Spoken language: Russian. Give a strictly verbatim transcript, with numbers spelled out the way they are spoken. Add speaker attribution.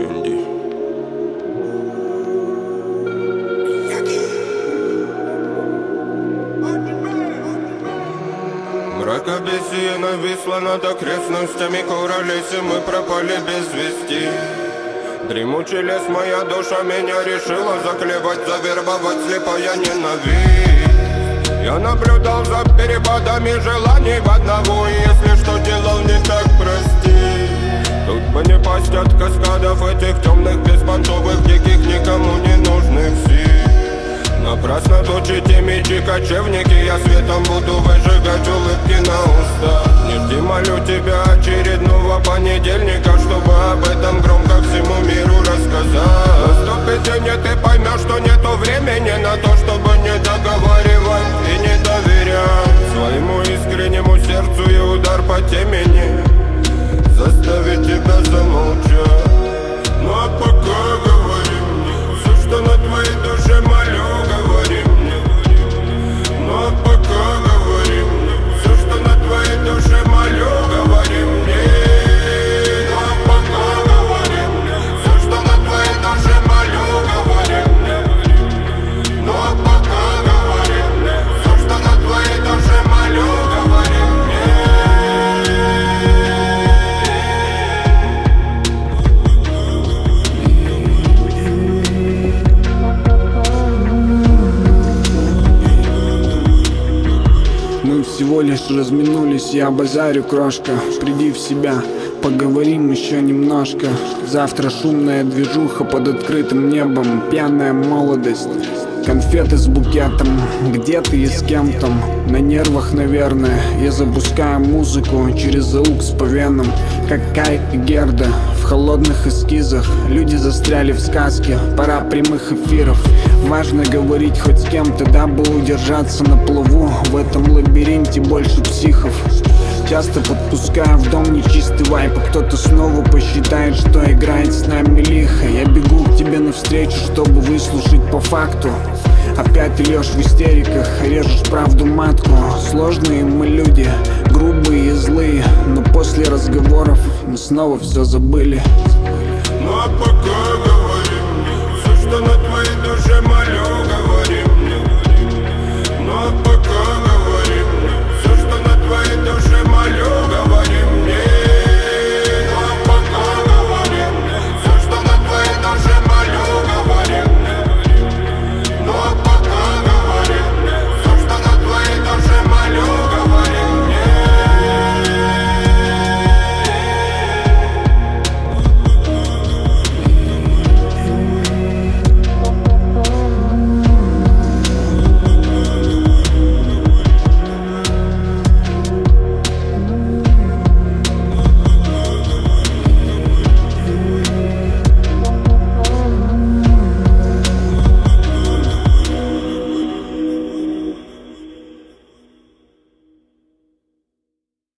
Speaker 1: Инди. Мракобесие нависло над окрестностями Куралеси, мы пропали без вести. Дремучий лес, моя душа меня решила заклевать, завербовать слепая ненависть. Я наблюдал за перепадами желаний в одного, и если что делал не так, прости. Тут бы не пасть от каскадов этих темных, беспонтовых, диких, никому не нужных сил. Напрасно точите мечи, кочевники, я светом буду выжигать улыбки на устах. Не жди, молю тебя, очередного понедельника, чтобы об этом громко всему миру рассказать. Наступит день, и ты поймешь, что нету времени на то, чтобы не договаривать и не доверять своему искреннему сердцу, и удар по темени заставит тебя замолчать. Ну а пока говори мне все, что на твоей душе, молю, говори мне. Ну а пока говори мне все, что на твоей душе, молю, говори мне. Ну а пока говори мне все, что на твоей душе, молю, говори мне. Ну а пока говори мне все, что на твоей душе, молю, говори мне.
Speaker 2: Мы всего лишь разминулись, я базарю, крошка. Приди в себя, поговорим еще немножко. Завтра шумная движуха под открытым небом, пьяная молодость, конфеты с букетом. Где ты и с кем-то? На нервах, наверное. Я запускаю музыку через аукс по венам, как Кай и Герда в холодных эскизах. Люди застряли в сказке, пора прямых эфиров. Важно говорить хоть с кем-то, дабы удержаться на плаву. В этом лабиринте больше психов. Часто подпускаю в дом нечистый вайп, а кто-то снова посчитает, что играет с нами лихо. Я бегу к тебе навстречу, чтобы выслушать по факту. Опять льешь в истериках, режешь правду матку. Сложные мы люди, грубые и злые, но после разговоров мы снова все забыли.
Speaker 1: Ну а пока говори мне все, что на твоей душе,